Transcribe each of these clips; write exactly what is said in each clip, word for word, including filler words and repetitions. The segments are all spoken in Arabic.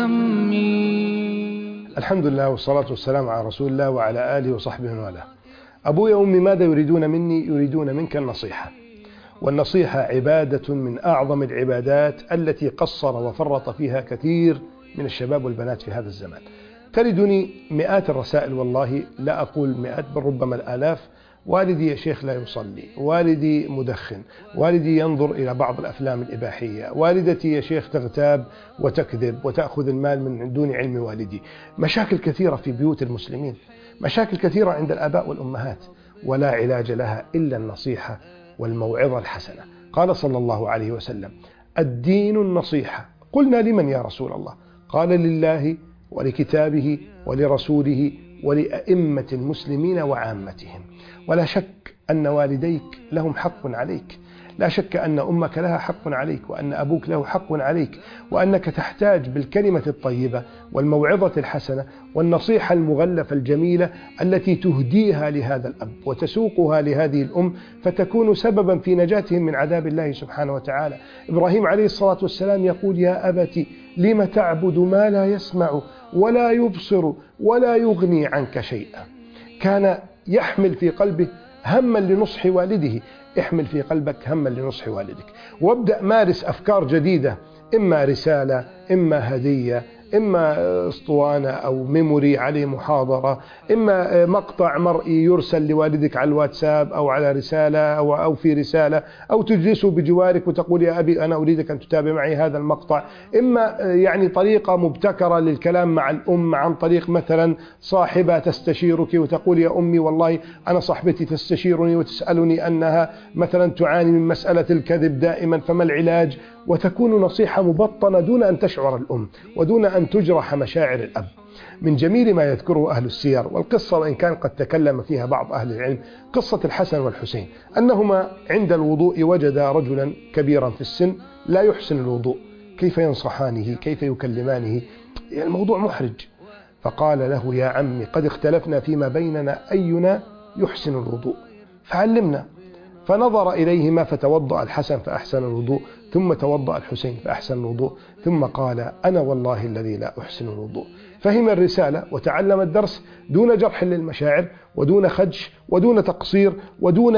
ودمي. الحمد لله والصلاة والسلام على رسول الله وعلى آله وصحبه وله. أبويا وأمي ماذا يريدون مني؟ يريدون منك النصيحة، والنصيحة عبادة من أعظم العبادات التي قصر وفرط فيها كثير من الشباب والبنات في هذا الزمان. تردني مئات الرسائل، والله لا أقول مئات بل ربما الآلاف. والدي يا شيخ لا يصلي، والدي مدخن، والدي ينظر إلى بعض الأفلام الإباحية، والدتي يا شيخ تغتاب وتكذب وتأخذ المال من دون علم والدي. مشاكل كثيرة في بيوت المسلمين، مشاكل كثيرة عند الآباء والأمهات، ولا علاج لها إلا النصيحة والموعظة الحسنة. قال صلى الله عليه وسلم: الدين النصيحة. قلنا: لمن يا رسول الله؟ قال: لله ولكتابه ولرسوله ولأئمة المسلمين وعامتهم. ولا شك أن والديك لهم حق عليك، لا شك أن أمك لها حق عليك، وأن أبوك له حق عليك، وأنك تحتاج بالكلمة الطيبة والموعظة الحسنة والنصيحة المغلفة الجميلة التي تهديها لهذا الأب وتسوقها لهذه الأم، فتكون سببا في نجاتهم من عذاب الله سبحانه وتعالى. إبراهيم عليه الصلاة والسلام يقول: يا أبت لم تعبد ما لا يسمع ولا يبصر ولا يغني عنك شيئا. كان يحمل في قلبه هما لنصح والده. احمل في قلبك هما لنصح والدك، وابدأ مارس أفكار جديدة، إما رسالة، إما هدية، إما اسطوانة أو ميموري عليه محاضرة، إما مقطع مرئي يرسل لوالدك على الواتساب أو على رسالة أو, أو في رسالة، أو تجلسه بجوارك وتقول: يا أبي أنا أريدك أن تتابع معي هذا المقطع. إما يعني طريقة مبتكرة للكلام مع الأم عن طريق مثلا صاحبة تستشيرك وتقول: يا أمي والله أنا صاحبتي تستشيرني وتسألني أنها مثلا تعاني من مسألة الكذب دائما، فما العلاج؟ وتكون نصيحة مبطنة دون أن تشعر الأم ودون أن تجرح مشاعر الأب. من جميل ما يذكره أهل السير، والقصة وإن كان قد تكلم فيها بعض أهل العلم، قصة الحسن والحسين، أنهما عند الوضوء وجدا رجلا كبيرا في السن لا يحسن الوضوء. كيف ينصحانه؟ كيف يكلمانه؟ يعني الموضوع محرج. فقال له: يا عمي قد اختلفنا فيما بيننا أينا يحسن الوضوء، فعلمنا. فنظر إليهما فتوضأ الحسن فأحسن الوضوء، ثم توضأ الحسين فأحسن الوضوء، ثم قال: أنا والله الذي لا أحسن الوضوء. فهم الرسالة وتعلم الدرس دون جرح للمشاعر ودون خدش ودون تقصير ودون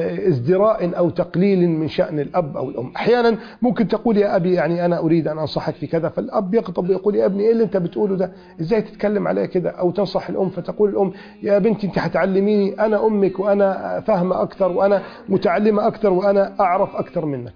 ازدراء أو تقليل من شأن الأب أو الأم. أحيانا ممكن تقول: يا أبي يعني أنا أريد أن أنصحك في كذا، فالأب يغضب ويقول: يا ابني إيه اللي أنت بتقوله ده؟ إزاي تتكلم عليه كذا؟ أو تنصح الأم فتقول الأم: يا بنتي أنت هتعلميني، أنا أمك وأنا فاهمة أكثر وأنا متعلمة أكثر وأنا أعرف أكثر منك.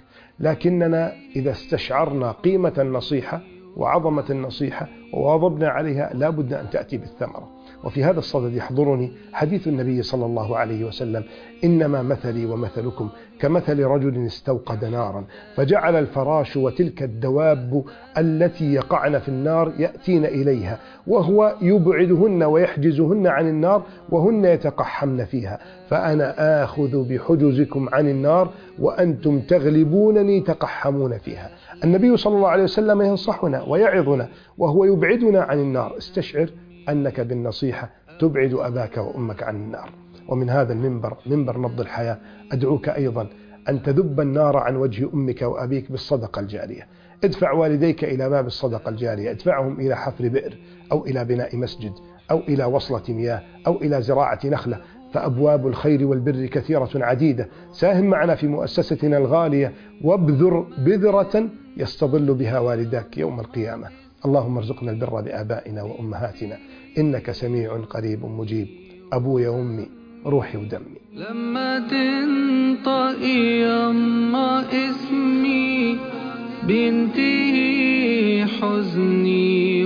لكننا إذا استشعرنا قيمة النصيحة وعظمة النصيحة وواظبنا عليها لا بد أن تأتي بالثمرة. وفي هذا الصدد يحضرني حديث النبي صلى الله عليه وسلم: إنما مثلي ومثلكم كمثل رجل استوقد نارا فجعل الفراش وتلك الدواب التي يقعن في النار يأتين إليها وهو يبعدهن ويحجزهن عن النار وهن يتقحمن فيها، فأنا آخذ بحجزكم عن النار وأنتم تغلبونني تقحمون فيها. النبي صلى الله عليه وسلم ينصحنا ويعظنا وهو يبعدنا عن النار. استشعر أنك بالنصيحة تبعد أباك وأمك عن النار. ومن هذا المنبر، منبر نبض الحياة، أدعوك أيضا أن تذب النار عن وجه أمك وأبيك بالصدقة الجارية. ادفع والديك إلى باب الصدقة الجارية، ادفعهم إلى حفر بئر أو إلى بناء مسجد أو إلى وصلة مياه أو إلى زراعة نخلة، فأبواب الخير والبر كثيرة عديدة. ساهم معنا في مؤسستنا الغالية وابذر بذرة يستظل بها والداك يوم القيامة. اللهم ارزقنا البر بآبائنا وأمهاتنا إنك سميع قريب مجيب. أبويا وأمي روحي ودمي. لما تنطقي يما اسمي بينتهي حزني